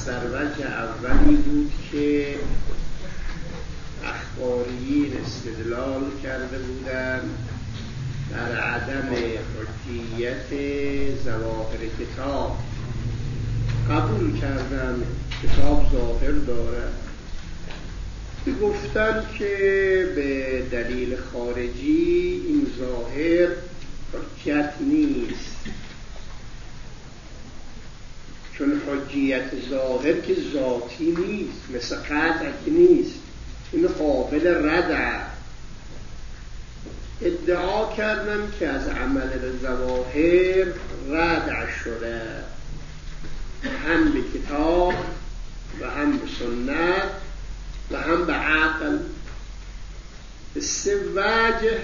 در وجه اولی بود که اخباریین استدلال کرده بودند در عدم حجیت ظواهر کتاب، قبول کردن کتاب ظاهر دارد، گفتن که به دلیل خارجی این ظاهر حجت نیست، چون حجیت ظاهر که ذاتی نیست، مثل قطع نیست، این قابل ردع. ادعا کردن که از عمل به ظواهر ردع شده، هم به کتاب و هم به سنت و هم به عقل. به سه وجه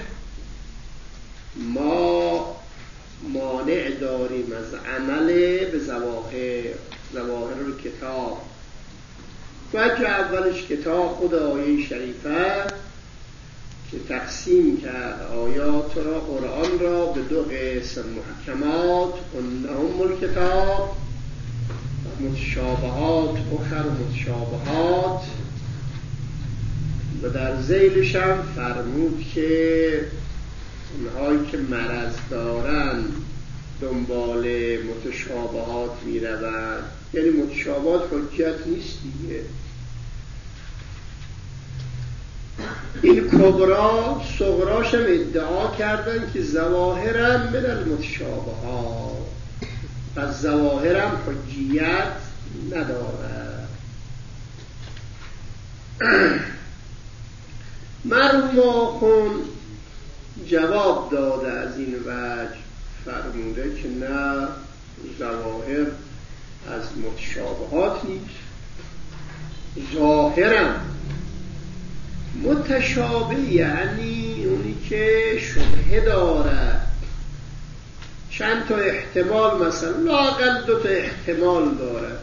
ما مانع داریم از عمل به ظواهر کتاب. وجه اولش کتاب خود آیه شریفه که تقسیم کرد آیات را، قرآن را به دو قسم: محکمات ام الکتاب و متشابهات اخر متشابهات. و در ذیلش هم فرمود که اونهایی که مرض دارن دنبال متشابهات می روند، یعنی متشابهات حجت نیست دیگه. این کبرا صغراش هم ادعا کردن که ظواهرم من المتشابهات، پس ظواهرم حجیت ندارد. مرحوم آخوند جواب داده از این وجه، فرموده که نه، ظواهر از متشابهات نیست، ظاهرم متشابه یعنی اونی که شبهه داره، چند تا احتمال، مثلا لااقل 2 تا احتمال داره،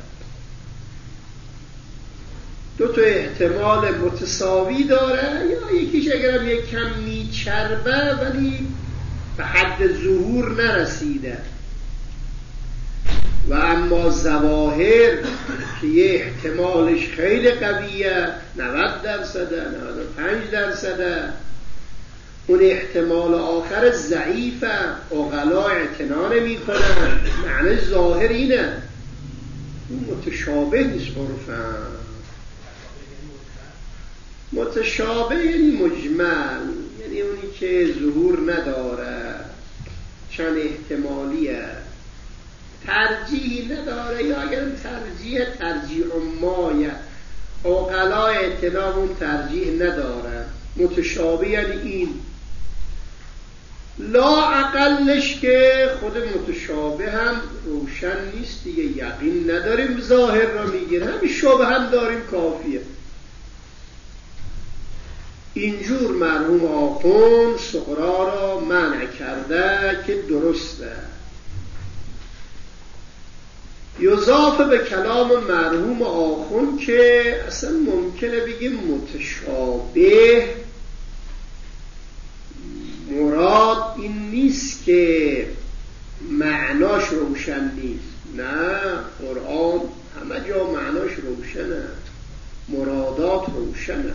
2 تا احتمال متساوی داره، یا یکیش اگرم یک کم میچربه ولی به حد ظهور نرسیده. و اما ظواهر که یه احتمالش خیلی قویه، 90%، 95%، اون احتمال آخر ضعیفه، عقلا اعتنا نمی‌کنن، معنی ظاهر اینه، اون متشابه نیست. عرفاً متشابه یعنی مجمل، یعنی اونی که ظهور نداره، چند احتمالیه، ترجیح نداره، یا اگر ترجیح مایه، عقلا اعتنا اون ترجیح نداره. متشابه یعنی این. لا اقلش که خود متشابه هم روشن نیست دیگه، یقین نداریم ظاهر را میگیره، همین شبه هم داریم، کافیه. اینجور مرحوم آخوند صغرا را منع کرده که درسته. یضاف به کلام مرحوم آخوند که اصلا ممکنه بگیم متشابه مراد این نیست که معناش روشن نیست، نه، قرآن همه جا معناش روشنه، مرادات روشنه.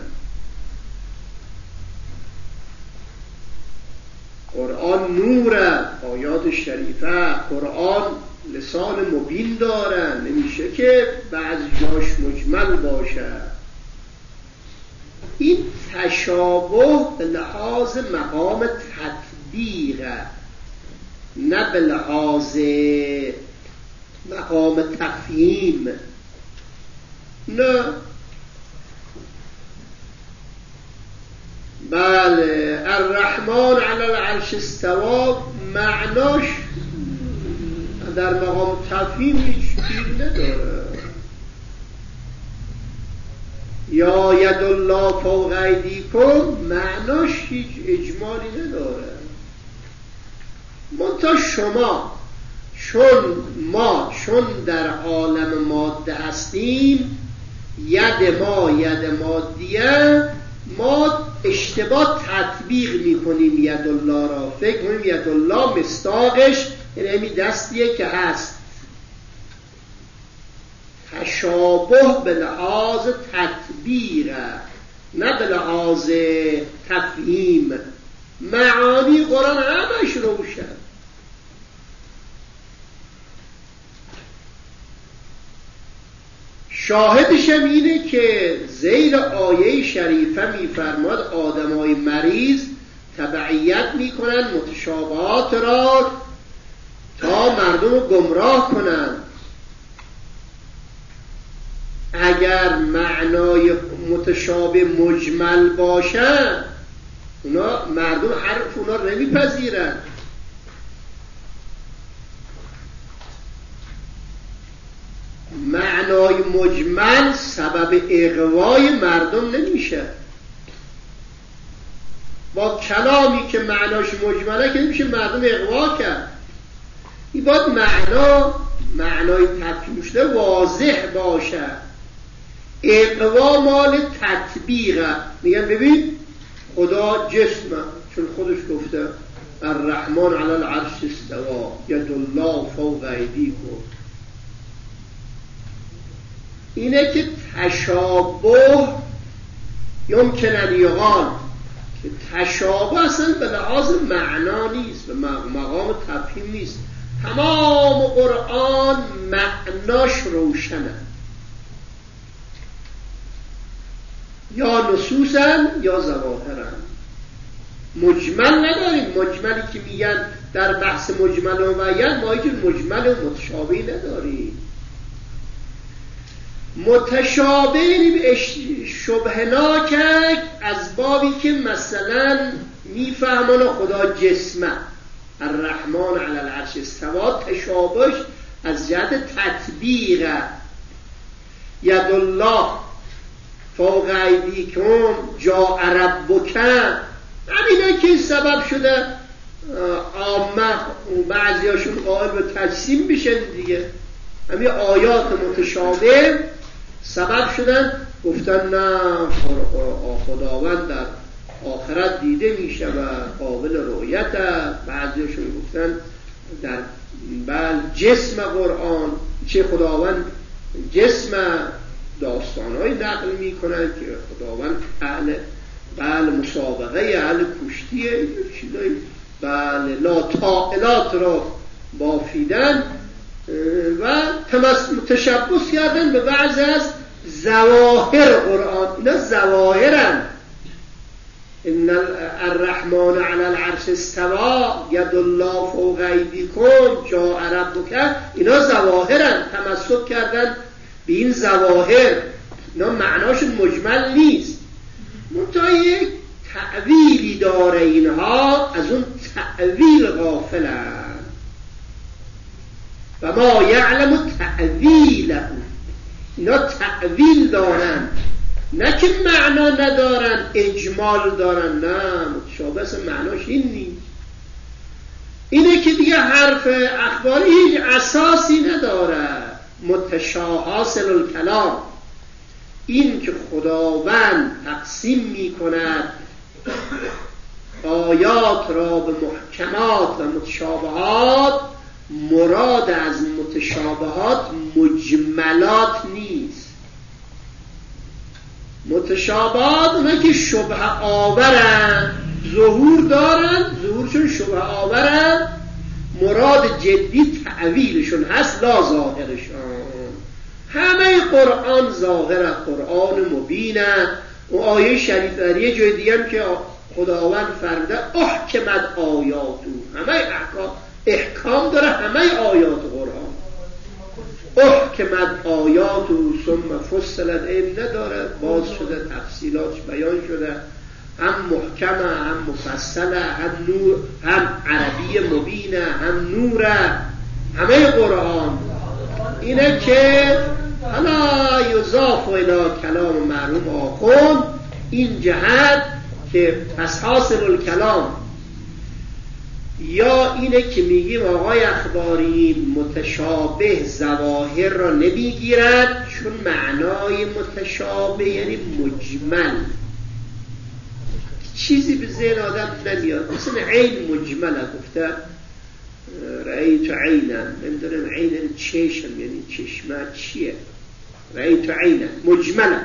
قرآن نوره، آیات شریفه، قرآن لسان مبین داره، نمیشه که بعض جاش مجمل باشه. این تشابه به لحاظ مقام تطبیق، نه به لحاظ مقام تفهیم. نه، بله، الرحمن علی العرش استوى معناش در مقام تفهیم هیچ چیز نداره. یا ید الله فوق ایدیکم معناش هیچ اجمالی نداره. منتها شما چون در عالم ماده هستیم، ید مادیه، ما اشتباه تطبیق میکنیم ید الله را، فکر کنیم ید الله مصداقش یعنی همین دستیه که هست. تشابه به لحاظ تطبیق نه به لحاظ تفهیم. معانی قرآن همش روشن. شاهدش هم اینه که زیر آیه شریفه میفرماد آدمای مریض تبعیت میکنن متشابهات را تا مردم رو گمراه کنن. اگر معنای متشابه مجمل باشن اونا مردم حرف اونا رو نمیپذیرن. معنای مجمل سبب اغوای مردم نمیشه. با کلامی که معناش مجمله که نمیشه مردم اغوا کرد. این باید معنای تفهیم شده واضح باشه. اغوا مال تطبیقه. میگن ببین خدا جسمه چون خودش گفته الرحمن علی العرش استوا ید الله فوق ایدیکم. اینه که تشابه یمکن ان یقال که تشابه اصلا به لحاظ معنا نیست، به مقام تفهیم نیست. تمام قرآن معناش روشنه، یا نصوصن یا ظواهرن. مجمل نداریم. مجملی که میگن در بحث مجمل و معین ما هیچ مجمل و متشابه نداریم. متشابه شبهناک از بابی که مثلا میفهمن خدا جسمه الرحمن علی العرش استوا، تشابهش از جهت تطبیق ید الله فوق ایدیکم جاء ربک. همینه که سبب شده عامه بعضی هاشون قائل به تجسیم بشن دیگه. همین آیات متشابه سبب شدن گفتن نه خداوند در آخرت دیده میشه و قابل رؤیت. بعضی هاشون گفتن در جسم قرآن چه خداوند جسم داستانهایی نقل میکنن که خداوند اهل مسابقه اهل کشتیه چیزایی لا طائلات را بافیدن و تشبث کردن به بعضی از ظواهر قرآن. اینا ظواهرن. ان الرحمن علی العرش استوا ید الله فوق ایدیکم جاء ربک. اینا ظواهرن. تمسک کردن به این ظواهر. اینا معناشون مجمل نیست. منتها یک تأویلی داره. اینها از اون تأویل غافلن. و ما یعلم تأویله. اینا تأویل دارن، نه که معنا ندارن اجمال دارن. نه، متشابه اصلا معناش این نیست. اینه که دیگه حرف اخباری هیچ اساسی نداره. حاصل الکلام این که خداوند تقسیم میکند آیات را به محکمات و متشابهات، مراد از متشابهات مجملات نیست. متشابهات اونه که شبه آورن، ظهور دارن، ظهورشون شبه آورن، مراد جدی تعویلشون هست لا ظاهرشون. همه قرآن ظاهره، قرآن مبینه. و آیه شریف در یه جای دیگه هم که خداوند فرموده احکمت آیاتو، همه احکام داره همه آیات قرآن. احکمت آیاتو ثم فصلت، این نداره باز شده تفصیلاتش بیان شده، هم محکمه هم مفصله، هم نور، هم عربی مبینه، هم نوره. همه قرآن اینه که حالا یضاف الی کلام معلوم آخون. این جهت که پس حاصل الکلام یا اینه که میگیم آقای اخباری متشابه ظواهر را نمیگیرد، چون معنای متشابه یعنی مجمل، چیزی به ذهن آدم نمیاد. مثلا عین مجمله، گفته رأیت عینا، نمیدونم عین چشم یعنی چشمه چیه. رأیت عینا مجملا،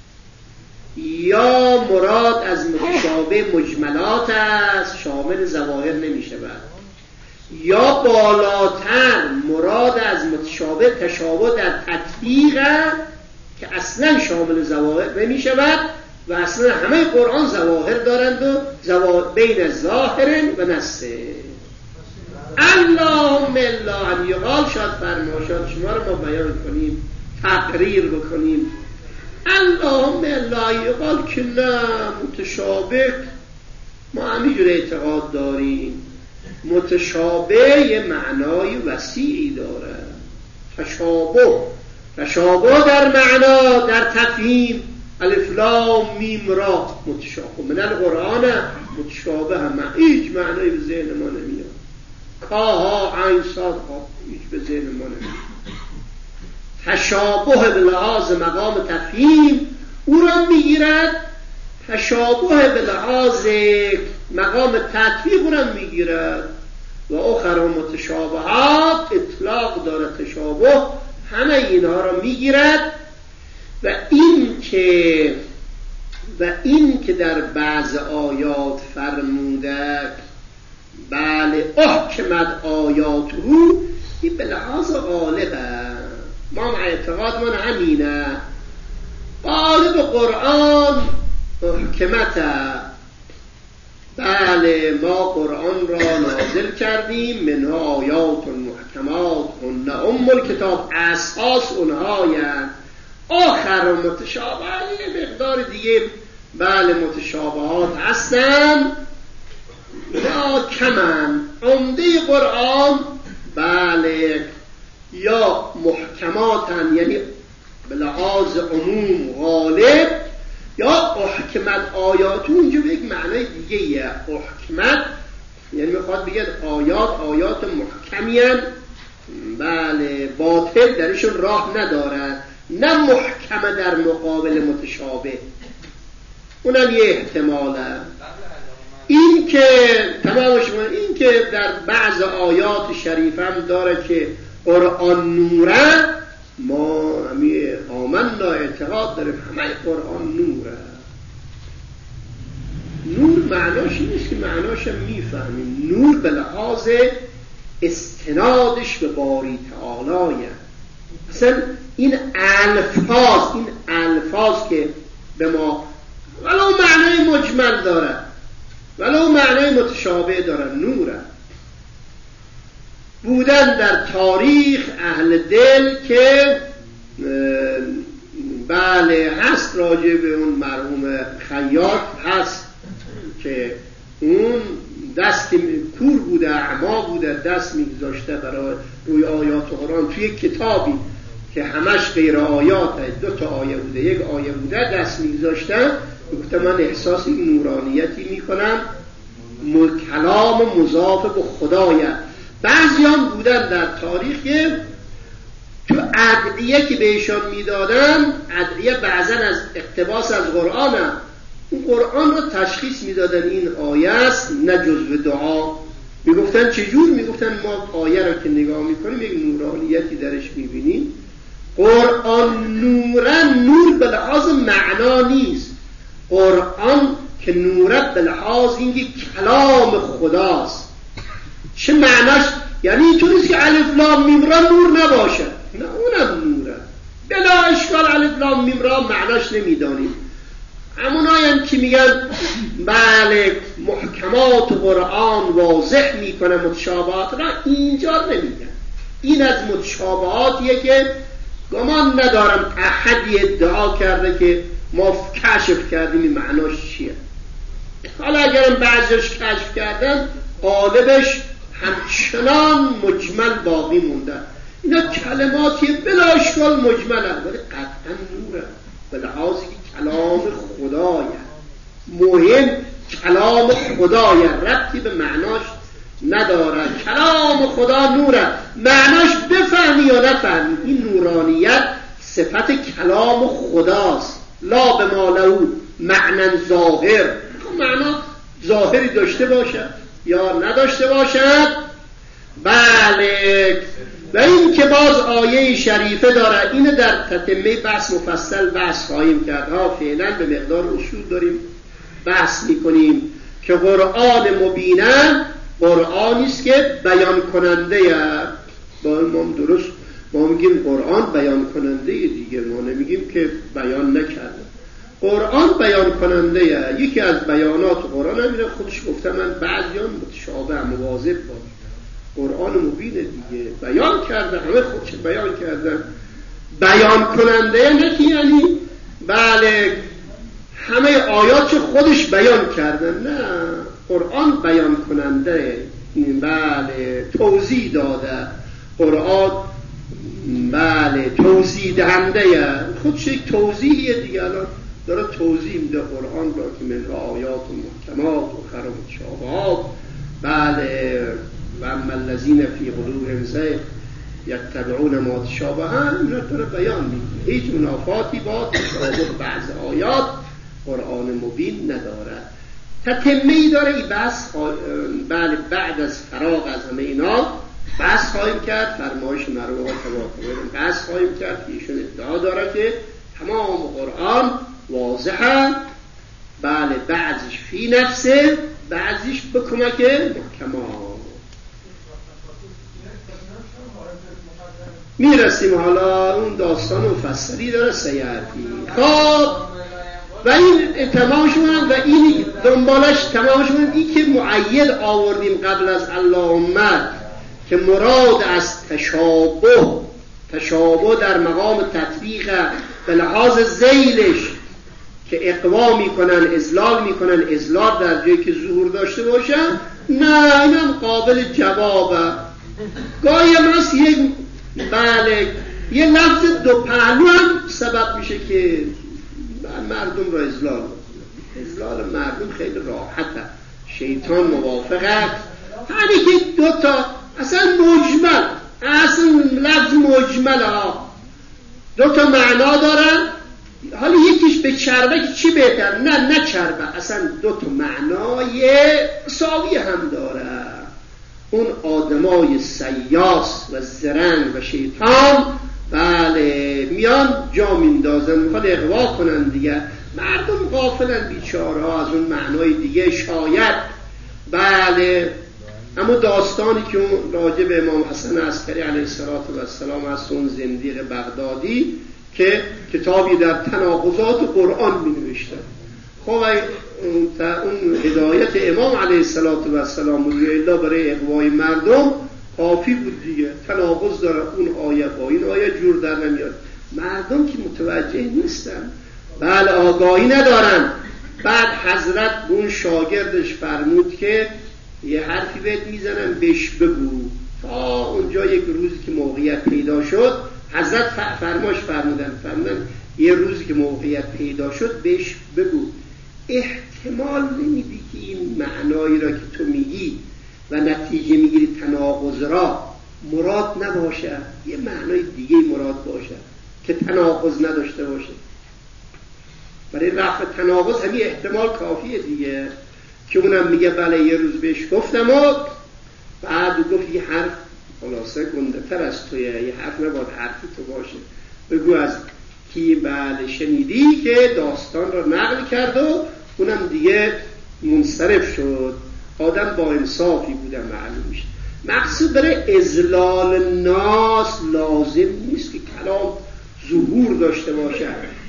یا مراد از متشابه مجملات است شامل ظواهر نمی شود، یا بالاتر مراد از متشابه تشابه در تطبیق که اصلا شامل ظواهر نمی شود و اصلا همه قرآن ظواهر دارند و بین ظاهر و نصه. اللهم الا ان یقال، شاید فرماشات شما رو ما بیان کنیم تقریر بکنیم، اللهم الا یقال که نه متشابه ما همینجور اعتقاد داریم، متشابه یه معنای وسیعی داره. تشابه در معنا در تفهیم، الف لام میم را متشابه من القرآن متشابه هم هیچ معنایی به ذهن ما نمیاد، کاها عین صاد ها هیچ به ذهن ما نمیاد. تشابه به لحاظ مقام تفهیم او را میگیرد، تشابه به لحاظ مقام تطبیق او را میگیرد و اخر متشابهات اطلاق داره، تشابه همه اینها را میگیرد. و این که در بعض آیات فرموده بله احکمت آیاته، این به لحاظ غالبه، ما اعتقاد من همینه، غالب قرآن حکمته. بله ما قرآن را نازل کردیم، منها آیات محکمات هن ام الکتاب، اساس اونهایند، آخر متشابه یه مقدار دیگه بله متشابهات هستن یا کمن. عمده قرآن بله یا محکماتن یعنی به لحاظ عموم غالب، یا احکمت آیات اونجا به یک معنای دیگه یه احکمت یعنی میخواد بگه آیات محکمین، بله باطل درشون راه ندارد، نه محکمه در مقابل متشابه، اونم یه احتماله. این که تمام شما این که در بعض آیات شریف هم داره که قرآن نوره، ما همی آمنا اعتقاد داریم همه قرآن نوره. نور معناش نیست که معناش هم میفهمیم، نور به لحاظ استنادش به باری تعالی. اصلا این الفاظ که به ما ولو معنای مجمل داره ولو معنای متشابه داره، نوره. بودن در تاریخ اهل دل که بله هست راجع به اون مرحوم خیاط هست که اون دست کور بوده، اعما بوده، دست میگذاشته برای روی آیات قرآن توی کتابی که همش غیر آیاته، 2 آیه بوده، 1 آیه بوده، دست میگذاشته، گفته من احساسی نورانیتی میکنم، کلام مضاف به خدایه. بعضی هم بودن در تاریخ که تو ادعیه که بهشان میدادن، ادعیه بعضا از اقتباس از قرآن هم. اون قرآن رو تشخیص میدادن این آیه است نه جزو دعا. میگفتن چجور؟ میگفتن ما آیه رو که نگاه میکنیم یک نورانیتی درش میبینیم. قرآن نور به لحاظ معنا نیست، قرآن که نورت به لحاظ اینکه کلام خداست. چه معناش؟ یعنی اینطوریست که الف لام میم را نور نباشه، نه اونم نوره، بلا اشکال الف لام میم را معناش نمیدانیم. همونایی هم که میگن بله محکمات قرآن واضح میکنه متشابهات را، اینجا نمیگن. این از متشابهاتیه که گمان ندارم احدی ادعا کرده که ما کشف کردیم این معناش چیه. حالا اگرم بعضیش کشف کردن، غالبش همچنان مجمل باقی مونده. اینا کلماتیه بلا اشکال مجمله، ولی قطعا نوره به لحاظی که کلام خدایه، مهم کلام خدایه، ربطی به معناش نداره. کلام خدا نوره، معناش بفهمی یا نفهمی، این نورانیت صفت کلام خداست. لا به ما له معنی ظاهر، معنا ظاهری داشته باشد یا نداشته باشد. بله و این که باز آیه شریفه داره، اینه در تتمه بحث مفصل بحث خواهیم کرد ها. فعلا به مقدار اصول داریم بحث میکنیم که قرآن مبینه قرآنی است که بیان کننده با ما درست ما میگیم قرآن بیان کننده دیگه، ما نمیگیم که بیان نکرده. قرآن بیان کننده یکی از بیانات قرآن هم خودش گفته من بعضیان متشابه مواظب باش. قرآن مبینه دیگه، بیان کرده، همه خودش بیان کردن. بیان کننده نه که یعنی بله همه آیات خودش بیان کردن، نه، قرآن بیان کننده، بله توضیح داده. قرآن بله توضیح دهنده خودش یک توضیحیه دیگه. الان داره توضیح میده قرآن را که من آیات و محکمات و خرم متشابهات، بله و اما الذین فی قلوبهم زیغ یتبعون ما تشابه، این را داره بیان میکنه. هیچ منافاتی با تشابه بعض آیات قرآن مبین نداره. تتمه‌ای داره این بحث. بله بعد از فراغ از همه اینا بحث خواهیم کرد. فرمایش مرحوم تبارک بحث خواهیم کرد که ایشون ادعا داره که تمام قرآن واضحه، بله بعضیش فی نفسه، بعضیش به کمک محکمات. میرسیم حالا اون داستان مفصلی داره سیاتی. خب و این تمام شدن و این دنبالش تمام شدن. این که معید آوردیم قبل از اللهم که مراد از تشابه در مقام تطبیق به لحاظ ذیلش که اقوا میکنن اذلال میکنن، اذلال در جایی که ظهور داشته باشن، نه اینم قابل جوابه. گاهی هم هست بله یه لفظ دو پهلو هم سبب میشه که مردم را اذلال بکنه. اذلال مردم خیلی راحته، شیطان موافقه. همین که دو تا اصلا مجمل، اصلا لفظ مجمل ها دو تا معنا دارن. حالا یکیش به چربه که چی بهتر؟ نه چربه، اصلا دو تا معنای مساوی هم داره. اون آدمای سیاس و زرنگ و شیطان بله میان جا میندازن، میخواد اغوا کنن دیگه. مردم غافلن بیچاره ها از اون معنای دیگه شاید. بله اما داستانی که اون راجع به امام حسن عسکری علیه السلام هست، اون زندیق بغدادی که کتابی در تناقضات قرآن می نوشتن. خب اون هدایت امام علیه السلام الا برای اغوای مردم کافی بود دیگه. تناقض داره اون آیه با این آیه جور در نمیاد. مردم که متوجه نیستن، بله آگاهی ندارن. بعد حضرت اون شاگردش فرمود که یه حرفی بهت میزنم بهش بگو. تا اونجا یک روزی که موقعیت پیدا شد حضرت فرمودن یه روزی که موقعیت پیدا شد بهش بگو. احتمال نمیدی که این معنایی را که تو میگی و نتیجه میگیری تناقض را مراد نباشه، یه معنای دیگه مراد باشه که تناقض نداشته باشه. برای رفع تناقض همین احتمال کافیه دیگه، که اونم میگه بله یه روز بهش گفتم و بعد گفت یه حرف خلاصه گنده تر از تویه، یه حرف نباید حرفی تو باشه، بگو از کی بله شنیدی، که داستان را نقل کرد و اونم دیگه منصرف شد. آدم با انصافی بودن معلوم میشه. مقصود برای اذلال ناس لازم نیست که کلام ظهور داشته باشه.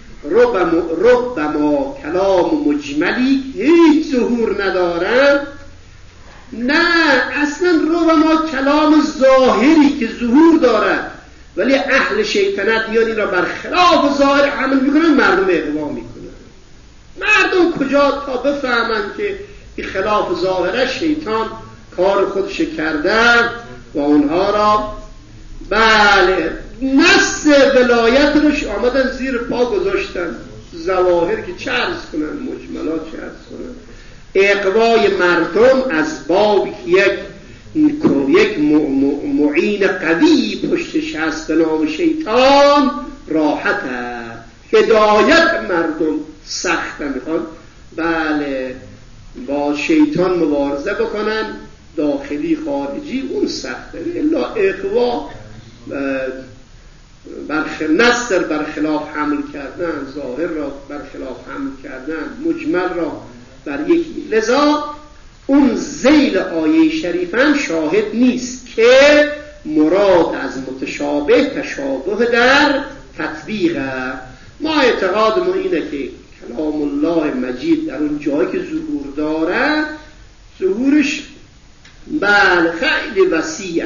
ربما کلام مجملی هیچ ظهور ندارن، نه اصلا ربما کلام ظاهری که ظهور دارد ولی اهل شیطنت میان این را برخلاف ظاهر عمل میکنن، مردم اقوا میکنن. مردم کجا تا بفهمن که این خلاف ظاهره شیطان کار خودش کرده و اونها را بله نص ولایت روش آمدن زیر پا گذاشتن، ظواهر که چه عرض کنن، مجملات چه عرض کنن. اقوای مردم از باب یک معین قوی پشتش هست به نام شیطان راحت هست. هدایت مردم سخت میخوان بله با شیطان مبارزه بکنن، داخلی خارجی اون سخته. الا اقوا نص بر خلاف حمل کردن، ظاهر را بر خلاف حمل کردن، مجمل را بر یکی. لذا اون ذیل آیه شریف هم شاهد نیست که مراد از متشابه تشابه در تطبیق. ما اعتقادمون اینه که کلام الله مجید در اون جایی که ظهور داره، ظهورش بله خیلی وسیعه،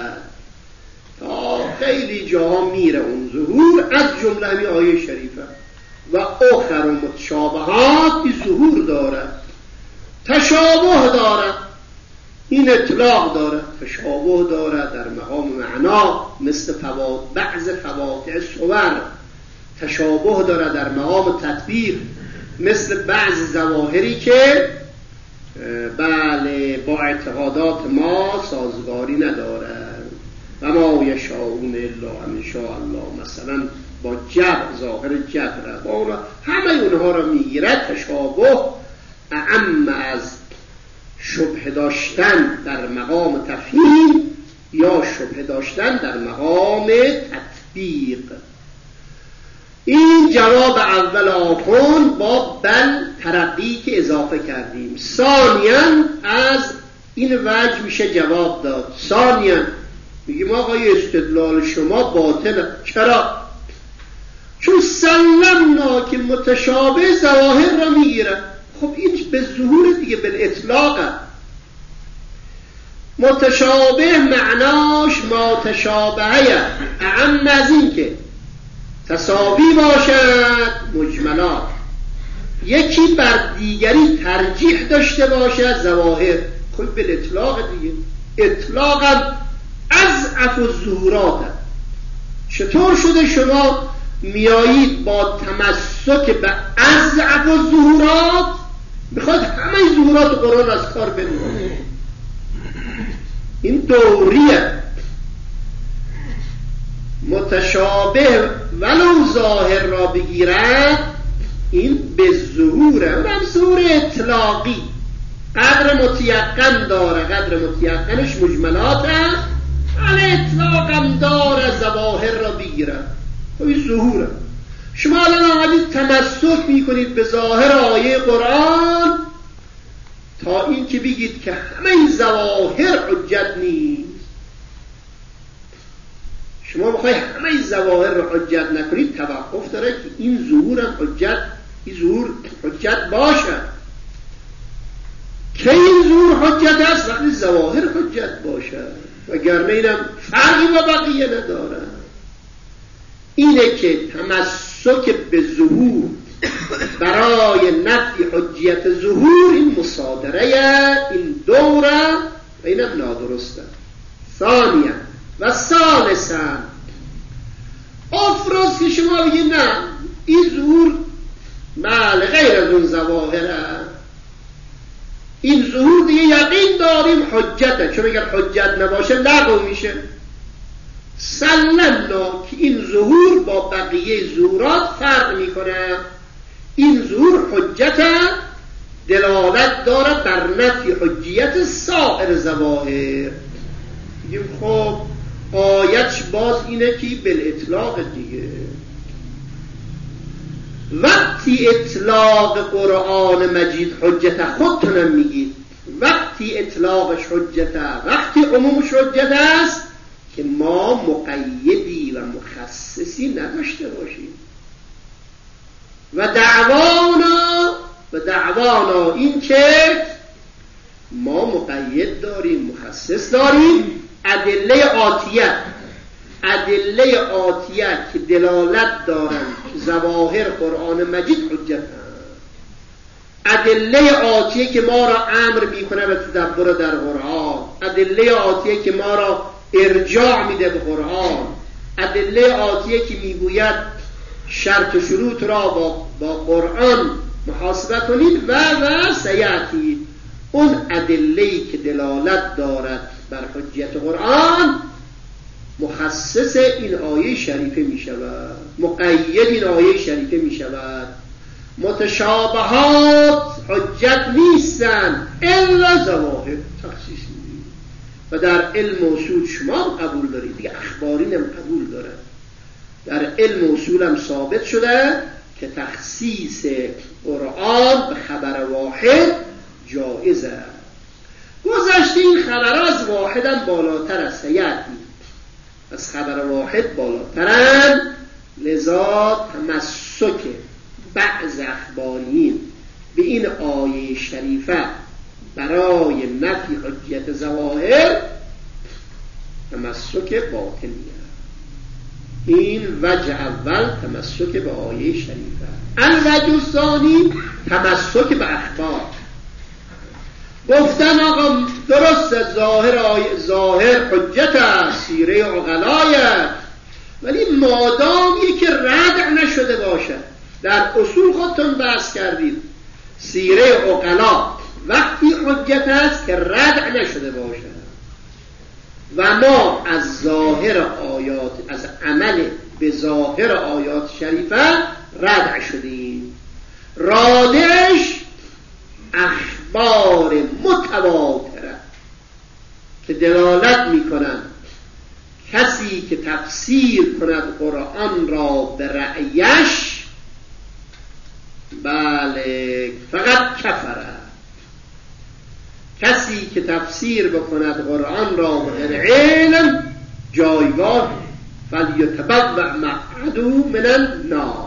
تا خیلی جاها میره اون ظهور، از جمله همین آیه شریفه. و آخر متشابهات ظهور داره، تشابه داره، این اطلاق داره، تشابه داره در مقام معنا مثل بعض فواطع صور، تشابه داره در مقام تطبیق مثل بعض ظواهری که بله با اعتقادات ما سازگاری نداره. و ما یشاءون الا ان یشاء الله، مثلا با جبر، ظاهر جبر، با همه اونها را میگیرد. تشابه اعم از شبه داشتن در مقام تفهیم یا شبه داشتن در مقام تطبیق. این جواب اول آخون با بل ترقی که اضافه کردیم. ثانیاً از این وجه میشه جواب داد. ثانیاً میگیم آقای استدلال شما باطله. چرا؟ چون سلمنا که متشابه ظواهر را میگیره. خب این به ظهور دیگه، به اطلاقه. متشابه معناش ما تشابهه، اعم از این که تساوی باشد مجملات، یکی بر دیگری ترجیح داشته باشد ظواهر. خب به اطلاق دیگه، اطلاقم اضعف الظهورات. چطور شده شما میایید با تمسک به اضعف الظهورات میخواد همه ظهورات قرآن از کار بندازید؟ این دوریه. متشابه ولو ظاهر را بگیرد، این به ظهوره، اونم ظهور اطلاقی، قدر متیقن داره، قدر متیقنش مجملات هست، علی اطلاقم داره ظواهر را بگیرد. این ظهوره. شما الان آمدید تمسک میکنید به ظاهر آیه قرآن تا این که بگید که همه این ظواهر حجت نیست. شما بخواید همه این ظواهر را حجت نکنید، توقف داره که این ظهور هم حجت، این ظهور حجت باشه. که این ظهور حجت است وقتی ظواهر حجت باشه، وگرنه اینم فرقی با بقیه نداره. اینه که تمسک به ظهور برای نفی حجیت ظهور این مصادره، این دوره و اینم نادرسته. ثانیا و ثالثا افرض که شما بگید نه این ظهور بله غیر از اون ظواهره، این ظهور دیگه یقین داریم حجته، چون اگر حجت نباشه لغو میشه. سلمنا که این ظهور با بقیه ظهورات فرق میکنه، این ظهور حجت دلالت داره بر نفی حجیت سایر ظواهر. میگیم خب آیتش باز اینه که بالاطلاق دیگه. وقتی اطلاق قرآن مجید حجت، خودتونم میگید وقتی اطلاقش حجت، وقتی عمومش حجت است که ما مقیدی و مخصصی نداشته باشیم. و دعوانا این که ما مقید داریم، مخصص داریم. ادله آتیه که دلالت دارن ظواهر قرآن مجید حجت، ادله آتیه که ما را امر میکنه به تدبر در قرآن، ادله آتیه که ما را ارجاع میده به قرآن، ادله آتیه که میگوید شرط و شروط را با قرآن محاسبه کنید و سیأتی. اون ادله‌ای که دلالت دارد بر حجیت قرآن مخصص این آیه شریفه می شود، مقید این آیه شریفه می شود. متشابهات حجت نیستن الا ظواهر، تخصیص نیست. و در علم اصول شما هم قبول دارید دیگه، اخبارین هم قبول دارن. در علم اصول هم ثابت شده که تخصیص قرآن به خبر واحد جایزه. گذشته این خبر از واحد هم بالاتر است، از خبر واحد بالاترن، لذا تمسک بعض اخبارین به این آیه شریفه برای نفی حجیت ظواهر تمسک باطنیه. این وجه اول تمسک به آیه شریفه. الوجه الثانی تمسک به اخبار. گفتن آقا درست ظاهر حجت است، سیره عقلایت، ولی مادامی که ردع نشده باشد. در اصول خودتون بحث کردید سیره عقلا وقتی حجت است که ردع نشده باشد و ما از ظاهر آیات، از عمل به ظاهر آیات شریفه ردع شدیم. رادعش اخبار متواتره که دلالت میکنند کسی که تفسیر کند قرآن را به رأیش بله فقط کفره. کسی که تفسیر بکند قرآن را به غیر علم جایگاه فلیتبوأ مقعده من النار.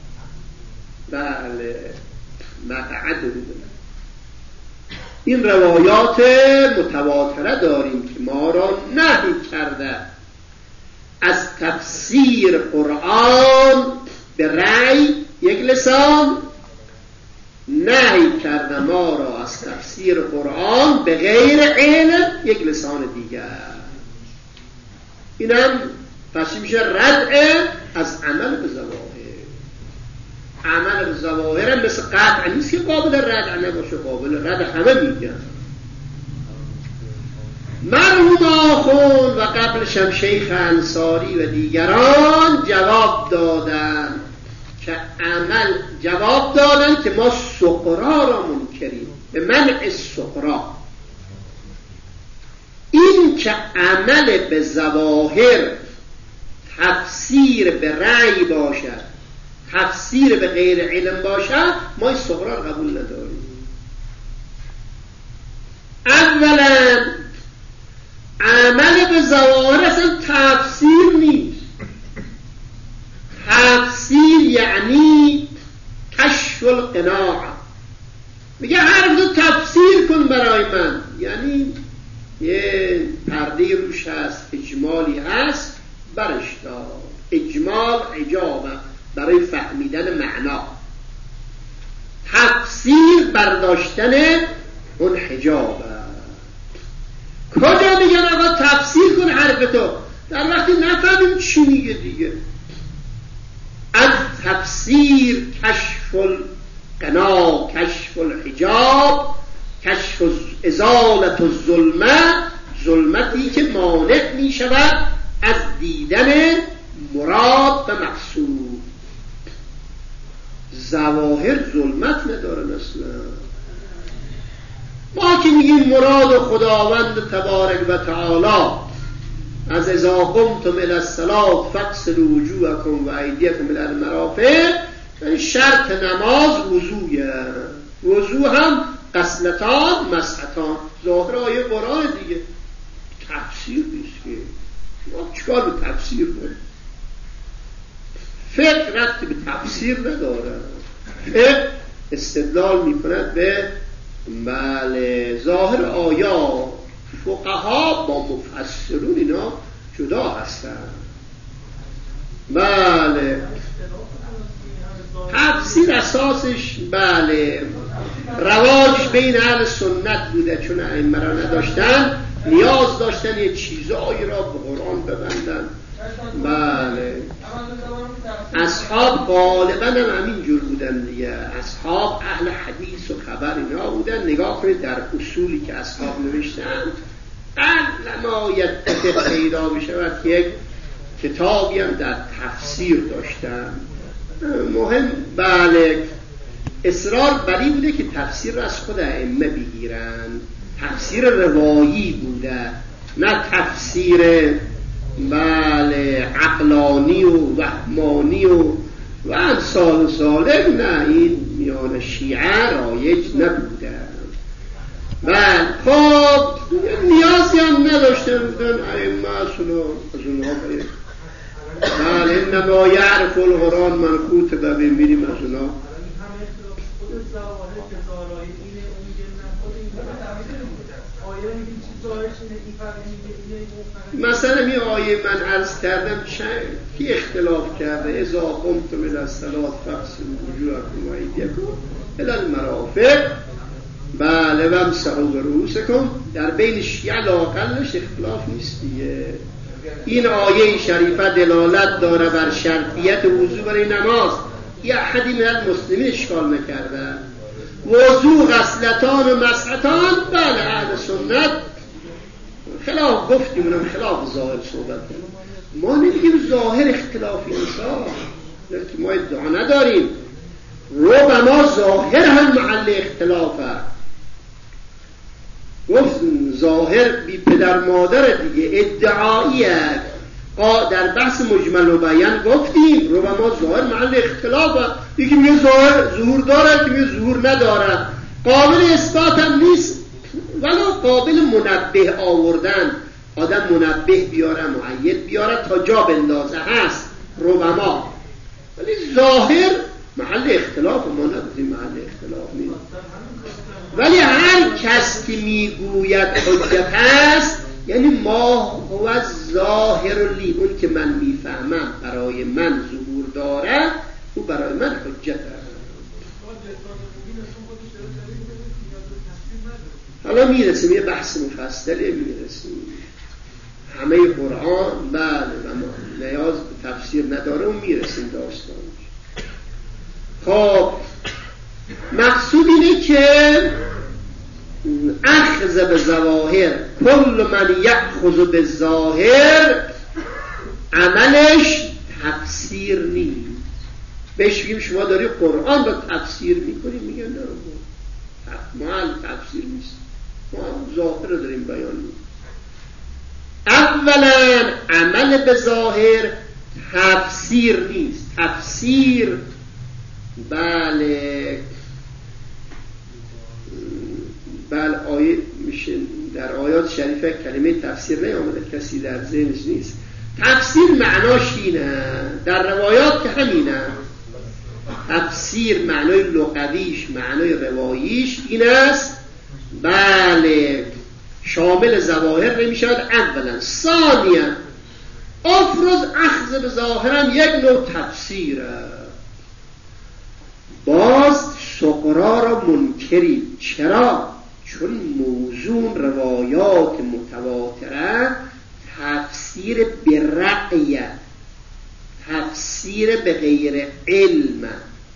بله مقعده. این روایات متواتره داریم که ما را نهی کرده از تفسیر قرآن به رأی یک لسان، نهی کرده ما را از تفسیر قرآن به غیر علم یک لسان دیگر. اینم پس میشه ردع از عمل به ظواهر. عمل به ظواهر هم مثل قطع نیست که قابل ردع نباشه، قابل ردع همه میگن. مرحوم آخوند و قبلش هم شیخ انصاری و دیگران جواب دادن که جواب دادن که ما سقرا را منکریم، به منع سقرا. این که عمل به ظواهر تفسیر به رأی باشد، تفسیر به غیر علم باشد، ما این سقرا را قبول نداریم. اولا عمل به ظواهر اصلا تفسیر نیست. تفسیر یعنی کشف القناعه. میگه حرف رو تفسیر کن برای من، یعنی یه پرده روش هست، اجمالی هست، برش دار. اجمال عجابه برای فهمیدن معنا. تفسیر برداشتن اون حجابه. کجا میگن آقا تفسیر کن حرف تو؟ در وقتی نفهمیم چی میگه دیگه. از تفسیر کشف القنا، کشف الحجاب، کشف ازالت الظلمه، ظلمتی که مانع میشود از دیدن مراد و مقصود. ظواهر ظلمت ندارن اصلا. ما که میگیم مراد خداوند تبارک و تعالی از اذا قمتم الی الصلاة فاغسلوا وجوهکم و ایدیکم الی المرافق، یعنی شرط نماز وضوئه. وضو هم غسلتان مسحتان، ظاهر آیه قرآن دیگه. تفسیر نیست که ما چیکار به تفسیر کنیم؟ فقه ربطی به تفسیر نداره. فقه استدلال میکند به بله ظاهر آیات. فقها با مفسرون اینا جدا هستن. بله تفسیر اساسش بله رواجش بین اهل سنت بوده، چون ائمه را نداشتن، نیاز داشتن یه چیزایی را به قرآن ببندن. بله اصحاب غالبا هم همین جور بودن دیگه. اصحاب اهل حدیث و خبر اینا بودن. نگاه کنید در اصولی که اصحاب نوشتن قبل ما یتفق پیدا بشود که یک کتابی هم در تفسیر داشتن. مهم بله اصرار بر این بوده که تفسیر را از خود ائمه بگیرن. تفسیر روایی بوده نه تفسیر بله عقلانی و وهمانی و امثال ذالک، نه، این میان شیعه رایج نبوده. بله خب نیازی هم نداشته بودن ائمه اصلا از اونها باید بله انما یعرف القرآن من خوطبه بمیریم از اونها. مثلا این آیه من عرض کردم کی اختلاف کرده اذا قمتم الی الصلاة فاغسلوا وجوهکم و ایدیکم الی المرافق بله وامسحوا برؤوسکم. در بین شیعه لااقلش اختلاف نیست دیگه. این آیه شریفه دلالت داره بر شرطیت وضو برای نماز. یه احدی من المسلمین اشکال نکرده وضو غسلتان و مسحتان. بله اهل سنت خلاف گفتیم، اونم خلاف ظاهر صحبت کنیم. ما نمیگیم ظاهر اختلافی نیست، ما ادعا نداریم. ربما ظاهر هم محل اختلافه. گفت ظاهر بی پدر مادر دیگه، ادعاییه. در بحث مجمل و بیان گفتیم ربما ظاهر محل اختلافه. یکی میگه ظاهر ظهور داره، یکی میگه ظهور نداره. قابل اثبات هم نیست ولی قابل منبه آوردن. آدم منبه بیاره، معید بیاره تا جا بندازه هست ربما. ولی ظاهر محل اختلاف ما نبودیم، محل اختلاف نیست. ولی هر کس که میگوید حجت هست یعنی ما هو ظاهر لی، اون که من میفهمم برای من ظهور داره او برای من حجت هست. حالا میرسیم یه بحث مفصلی میرسیم. همه قرآن بله و نیاز به تفسیر نداره و میرسیم داستانش. خب مقصود اینه که اخذ به ظواهر، کل من یأخذ به ظاهر عملش تفسیر نیست. بهش بگیم شما داری قرآن رو تفسیر میکنی، میگن نه محل تفسیر نیست، ما ظاهر رو داریم بیان میکنیم. اولا عمل به ظاهر تفسیر نیست. تفسیر بله آیه میشه در آیات شریفه کلمه تفسیر نیامده، کسی در ذهنش نیست. تفسیر معناش اینه، در روایات که همینه. تفسیر معنای لغویش، معنای رواییش این است بله شامل ظواهر نمیشود. اولا. ثانیا افرض اخذ به ظاهرم یک نوع تفسیره. باز سقرا را منکری. چرا؟ چون موضوع روایات متواتره تفسیر به رأی، تفسیر به غیر علم.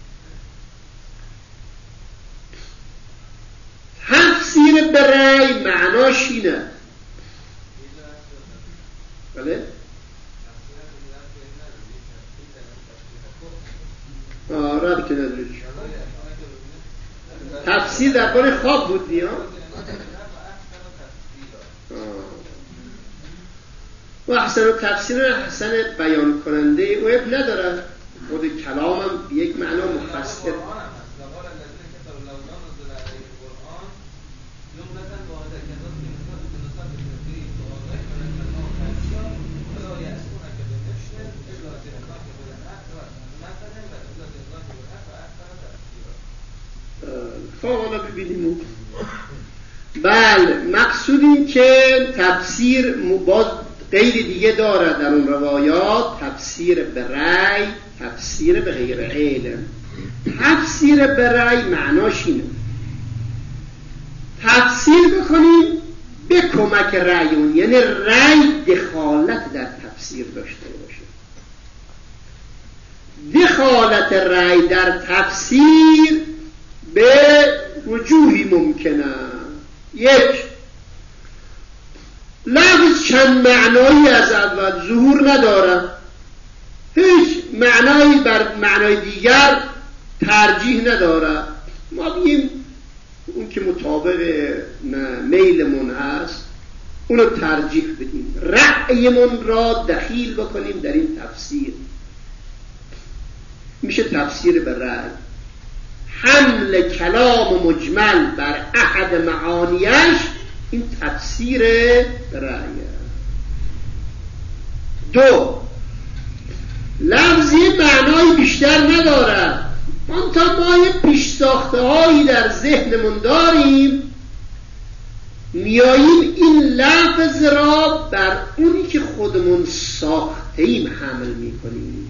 تفسیر به رأی معناش اینه بله رب که نداره. تفسیر در باره خواب بود دیا و احسن تفسیر حسن بیان کننده و اب نداره. خود کلامم یک معنا مفسر. خب حالا ببینیم. بله مقصود این که تفسیر باز غیر دیگه داره در اون روایات. تفسیر به رأی، تفسیر به غیر علم. تفسیر به رأی معناش اینه تفسیر بکنیم به کمک رأیون، یعنی رأی دخالت در تفسیر داشته باشه. دخالت رأی در تفسیر به وجوهی ممکنه. یک، لفظ چند معنایی از اول ظهور نداره، هیچ معنایی بر معنای دیگر ترجیح نداره. ما بگیم اون که مطابق میلمون هست اونو ترجیح بدیم، رأیمون را دخیل بکنیم در این تفسیر. میشه تفسیر به رأی، حمل کلام مجمل بر احد معانیش، این تفسیر به رأی. دو، لفظی معنای بیشتر ندارد، منتها ما یه پیش ساخته هایی در ذهنمون داریم، میاییم این لفظ را بر اونی که خودمون ساخته ایم حمل میکنیم.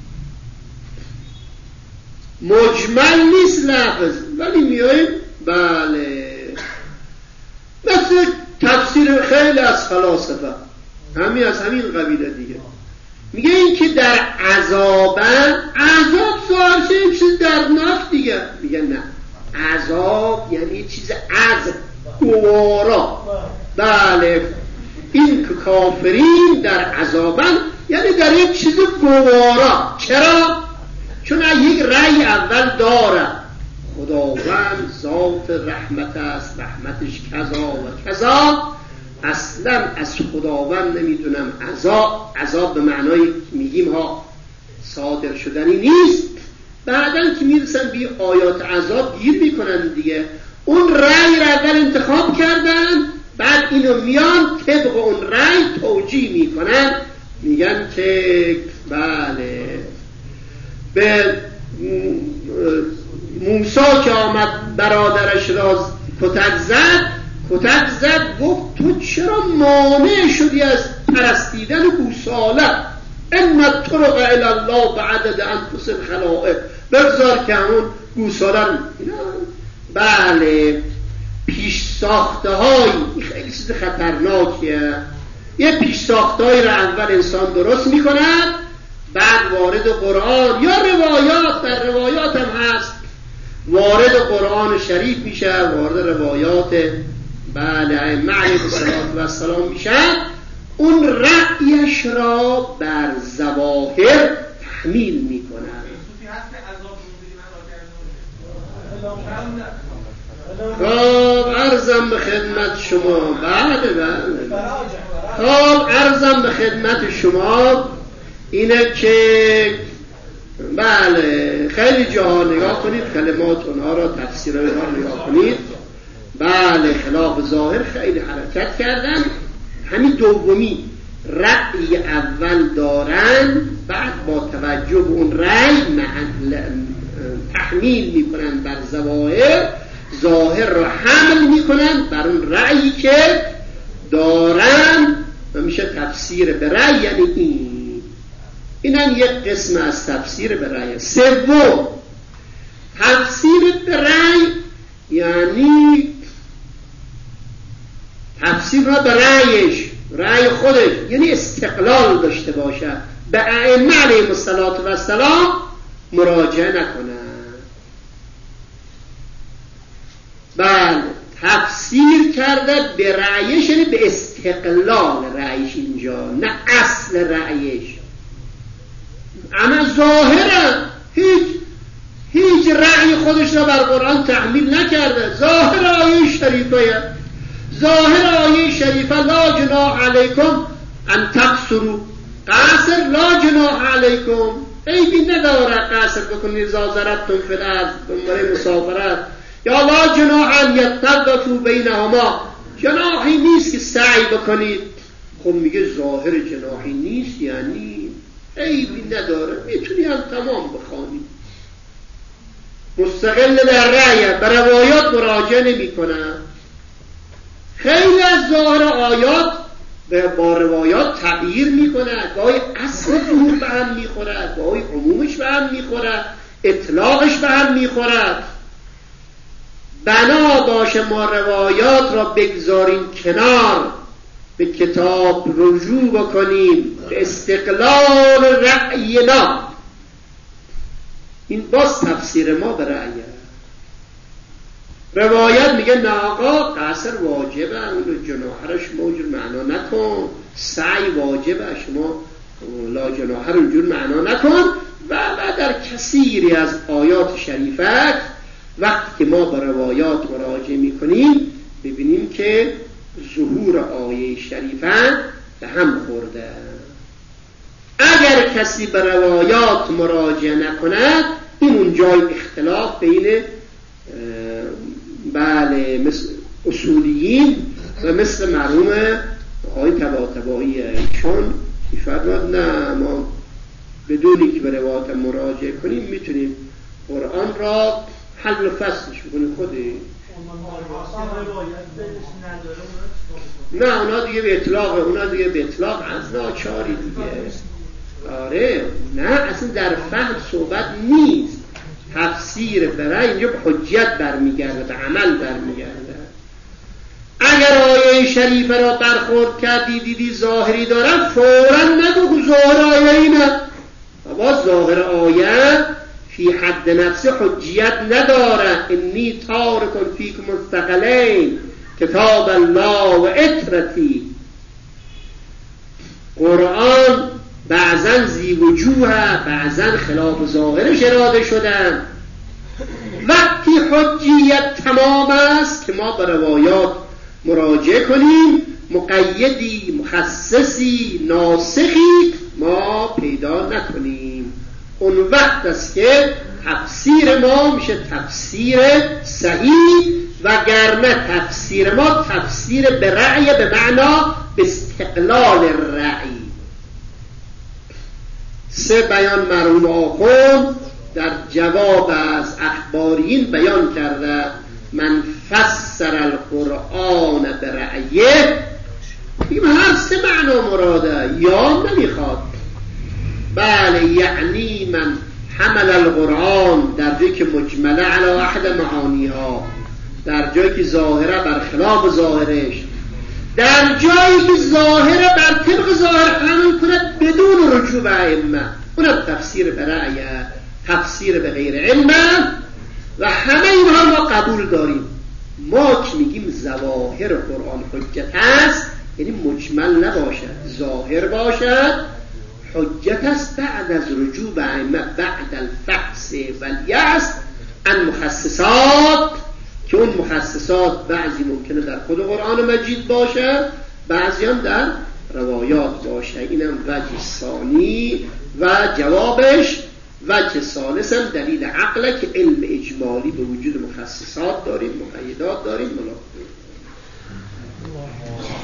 مجمل نیست لفظ، ولی میاییم بله، مثل تفسیر خیلی از فلاسفه همین از همین قبیله دیگه، میگه این که در عذابن، عذاب ظاهرش یک چیز دردناک دیگه، میگه نه، عذاب یعنی چیز عذاب گوارا. بله، این که کافرین در عذابن یعنی در یک چیز گوارا. چرا؟ چون یک رأی اول داره، خداوند ذات رحمت است، رحمتش کذا و کذا، اصلا از خداوند نمیدونم عذاب به معنای میگیم ها صادر شدنی نیست. بعدن که میرسن به آیات عذاب گیر میکنن دیگه، اون رأی را اول انتخاب کردن، بعد اینو میان طبق اون رأی توجیه میکنن، میگن که بله به موسی که آمد برادرش را کتک زد، گفت تو چرا مانع شدی از پرستیدن گوساله؟ ان الطرق الی الله بعدد انفس الخلائق، بگذار که همون گوساله رو. بله، پیش ساخته های خیلی چیز خطرناکیه. یه پیش ساخته های رو اول انسان درست میکنه، بعد وارد قرآن یا روایات، در روایات هم هست، وارد قرآن شریف میشه، وارد روایات بله ائمه علیهم السلام میشه، اون رأیش را بر ظواهر تحمیل میکنه. خب عرضم به خدمت شما، بله خب عرضم به خدمت شما اینه که بله خیلی جاها نگاه کنید، کلمات اونها را، تفسیر اونها را نگاه کنید، بله خلاف ظاهر خیلی حرکت کردن. همین دومی رأی اول دارن، بعد با توجه به اون رأی تحمیل میکنن بر ظاهر را حمل میکنن بر اون رأیی که دارن و میشه تفسیر به رأی. یعنی این هم یک قسم از تفسیر به رأی. سوم، تفسیر به رأی یعنی تفسیر را به رأی خودش، یعنی استقلال داشته باشد، به ائمه علیهم السلام مراجعه نکنه. بله، تفسیر کرده به رأیش یعنی به استقلال رأیش اینجا، نه اصل رأیش. اما ظاهرا هیچ رأی خودش را بر قرآن تحمیل نکرده. ظاهر آیه شریفه لا جناح علیکم ان تقصروا، قصر لا جناح علیکم، عیبی نداره قصر بکنید، اذا ضربتم فی الارض، برای مسافرت، یا لا جناح ان یطوفوا بینهما، جناحی نیست که سعی بکنید. خب میگه ظاهر جناحی نیست یعنی عیبی نداره، میتونی هم تمام بخوانی، مستقل در رأی، به روایات مراجعه نمی کنن. خیلی از ظاهر آیات با روایات تغییر میکنه، گاهی اصل ظهور به هم میخوره، گاهی عمومش به هم میخوره، اطلاقش به هم میخوره. بنا باشه ما روایات را بگذاریم کنار، به کتاب رجوع بکنیم، به استقلال رأینا. این باز تفسیر ما به رأیه. روایت میگه نه آقا قصر واجبه، اون جناح رو شما اونجور معنا نکن، سعی واجبه، شما لا جناح رو اونجور معنا نکن. و در کثیری از آیات شریفه وقتی که ما با روایات مراجعه میکنیم ببینیم که ظهور آیه شریفه به هم خورده. اگر کسی به روایات مراجعه نکند، این اون جای اختلاف بین بله مثل اصولیین و مثل مرحوم آقای طباطبایی، چون می‌فرماد نه ما بدونی که به روایات مراجعه کنیم میتونیم قرآن را حل و فصلش بکنیم. خودی نه اونا دیگه به اطلاق، اونا دیگه به اطلاق از ناچاری دیگه. آره نه اصلا در فهم صحبت نیست. تفسیر برای اینجا به حجت برمیگرده، به عمل برمیگرده. اگر آیه شریفه را برخورد کردی دیدی ظاهری دارن، فوراً نگو ظاهر آیه اینه. بابا ظاهر آیه فی حد نفس حجیت نداره. انی تارکن فیکم الثقلین کتاب الله و اطرتی. قرآن بعضا زی وجوه، بعضا خلاف ظاهرش اراده شدن. وقتی حجیت تمام است که ما به روایات مراجعه کنیم، مقیدی، مخصصی، ناسخی ما پیدا نکنیم. اون وقت است که تفسیر ما میشه تفسیر صحیح، وگرنه تفسیر ما تفسیر به رأی، به معنا به استقلال رأی. سه بیان مرحوم آخوند در جواب از اخبارین بیان کرده: من فسر القرآن به رأیه، این هر سه معنا مراده، یا نمیخواد. بله یعنی من حمل القرآن در جایی که مجمله علی احد معانیها، در جایی که ظاهره بر خلاف ظاهرش، در جایی که ظاهره بر طبق ظاهر حمل کند بدون رجوع به ائمه، اونم تفسیر به رأیه، تفسیر به غیر علمه. و همه اینها ما قبول داریم. ما که میگیم ظواهر قرآن حجت است، یعنی مجمل نباشد، ظاهر باشد، حجت است بعد از رجوع به ائمه، بعد الفحص و الیأس عن مخصصات، که اون مخصصات بعضی ممکنه در خود قرآن مجید باشه، بعضی هم در روایات باشه. اینم وجه ثانی. و جوابش وجه ثالث هم دلیل عقله که علم اجمالی به وجود مخصصات داریم، مقیدات داریم، ملاحظه.